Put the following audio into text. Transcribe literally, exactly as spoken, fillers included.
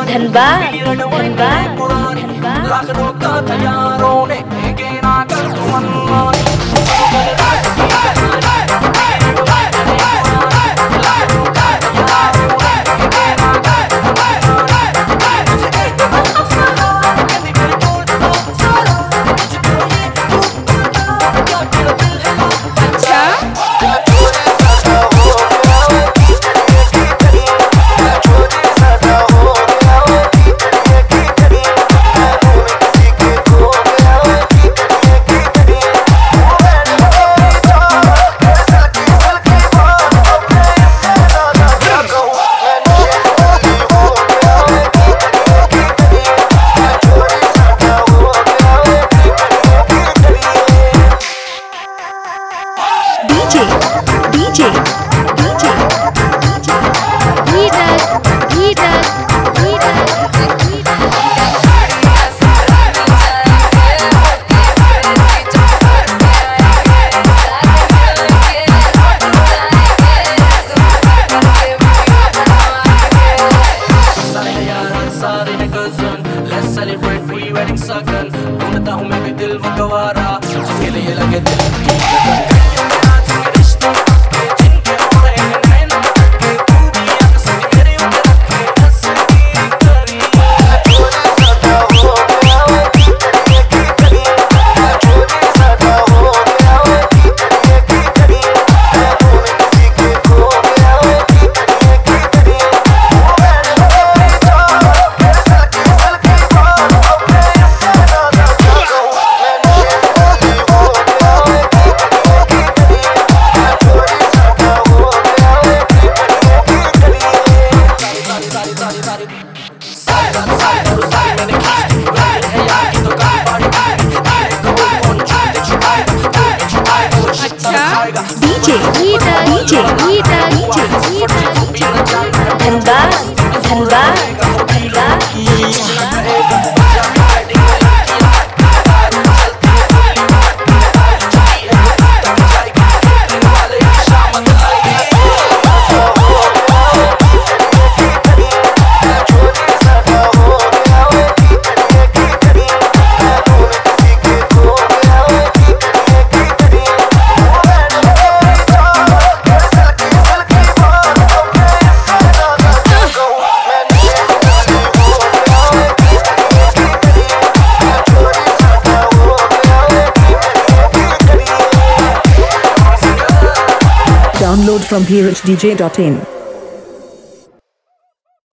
धनबाद धनबाद धनबाद लाख रोका तैयारों ने के ना कर तुमन DJ DJ DJ Dheeraj Dheeraj Let's celebrate pre-wedding suckle. ढूंढता हूँ मैं भी दिल वो गवारा उसके लिए लगे दिल की कड़ियों में आज के रिश्ते के जिनके हो रहे हैं नैन के तू भी अक्सर मेरे ऊपर रखे हंसती करी चोरी सदा हो गया वो की करिए की करिए चोरी सदा हो गया वो की करिए की करिए मैं किसी के खो गया वो की करिए की करिए DJ DJ DJ Dhanbad Dhanbad Dhanbad Download from dheeraj d j dot in.